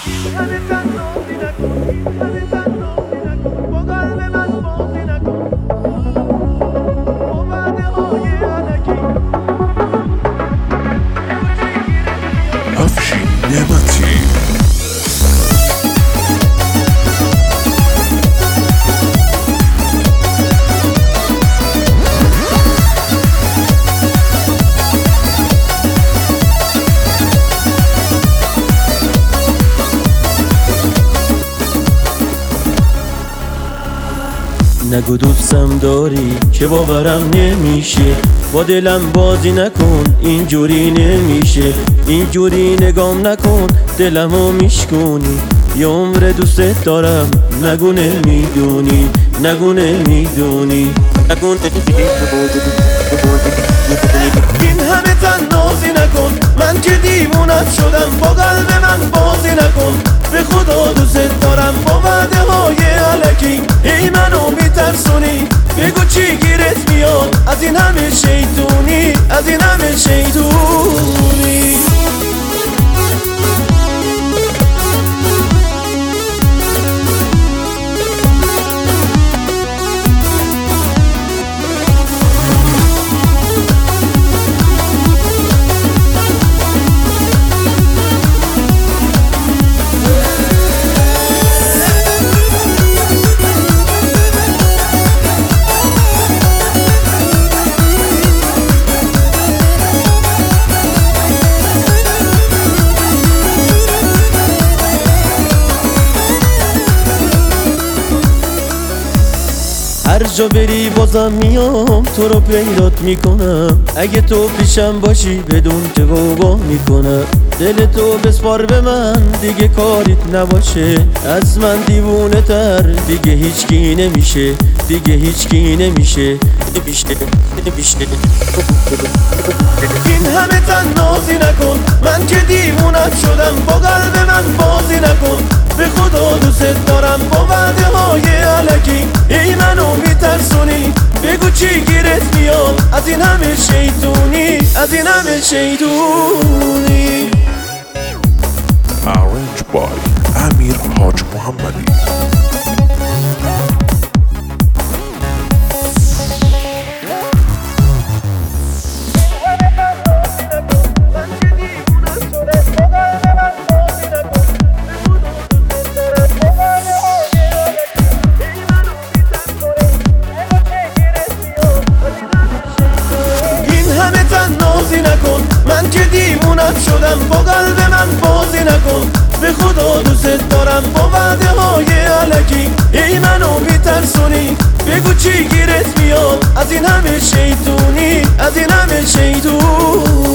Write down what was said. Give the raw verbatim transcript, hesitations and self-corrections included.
افشین نعمتی. نگو دوستم داری که باورم نمیشه، با دلم بازی نکن اینجوری نمیشه، اینجوری نگام نکن دلمو میشکونی، یه عمر دوست دارم نگو نمیدونی، نگو نمیدونی، نگو نمیدونی. این همه تنازی نکن، من که دیوونت شدم، با قلب من بازی نکن، به خدا دوست دارم، با وعده های الکی ای منو میترسونی، بگو چی گیرت میاد از این همه شیطونی، از این همه شیطونی. هر جا بری بازم میام تو رو پیدات میکنم، اگه تو پیشم باشی بدون که غوغا میکنم، دل تو بسپار به من دیگه کاریت نباشه، از من دیوونه تر دیگه هیچکی نمیشه، دیگه هیچکی نمیشه، نمیشه نمیشه. این همه تنازی نکن، من که دیوونت شدم، با قلب من بازی نکن، به خدا دوست دارم، با وعده های الکی ای منو میترسونی، بگو چی گیرت میاد از این همه شیطونی، از این همه شیطونی. Arranged by امیر حاج محمدی. نکن، من که دیوونت شدم، با قلب من بازی نکن، به خدا دوست دارم، با وعده های الکی ای منو میترسونی، بگو چی گیرت میاد از این همه شیطونی، از این همه شیطونی.